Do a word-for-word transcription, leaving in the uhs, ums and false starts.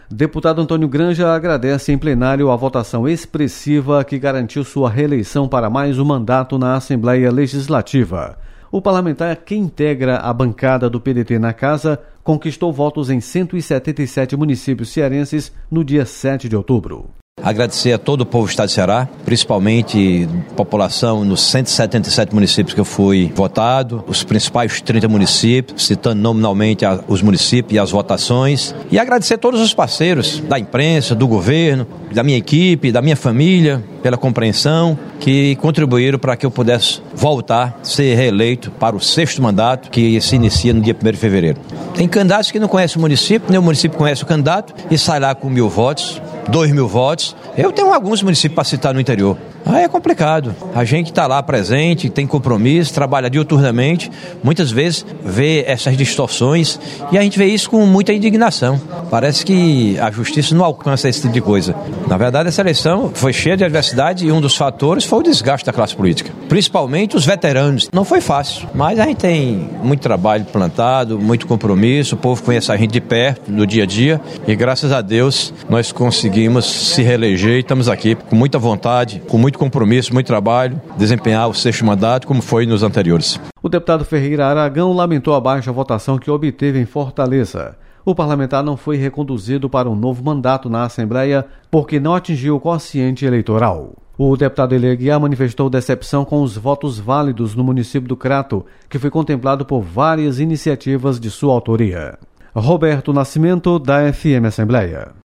Deputado Antônio Granja agradece em plenário a votação expressiva que garantiu sua reeleição para mais um mandato na Assembleia Legislativa. O parlamentar, que integra a bancada do P D T na Casa, conquistou votos em cento e setenta e sete municípios cearenses no dia sete de outubro. Agradecer a todo o povo do estado de Ceará, principalmente a população nos cento e setenta e sete municípios que eu fui votado, os principais trinta municípios, citando nominalmente os municípios e as votações. E agradecer a todos os parceiros da imprensa, do governo, da minha equipe, da minha família, pela compreensão, que contribuíram para que eu pudesse voltar, ser reeleito para o sexto mandato, que se inicia no dia primeiro de fevereiro. Tem candidatos que não conhecem o município, nem o município conhece o candidato, e sai lá com mil votos, dois mil votos. Eu tenho alguns municípios para citar no interior. Aí é complicado. A gente está lá presente, tem compromisso, trabalha diuturnamente, muitas vezes vê essas distorções e a gente vê isso com muita indignação. Parece que a justiça não alcança esse tipo de coisa. Na verdade, essa eleição foi cheia de adversidade e um dos fatores foi o desgaste da classe política. Principalmente os veteranos. Não foi fácil, mas a gente tem muito trabalho plantado, muito compromisso, o povo conhece a gente de perto, no dia a dia, e graças a Deus nós conseguimos se reeleger e estamos aqui com muita vontade, com muito compromisso, muito trabalho, desempenhar o sexto mandato como foi nos anteriores. O deputado Ferreira Aragão lamentou a baixa votação que obteve em Fortaleza. O parlamentar não foi reconduzido para um novo mandato na Assembleia porque não atingiu o quociente eleitoral. O deputado Eli Aguiar manifestou decepção com os votos válidos no município do Crato, que foi contemplado por várias iniciativas de sua autoria. Roberto Nascimento, da F M Assembleia.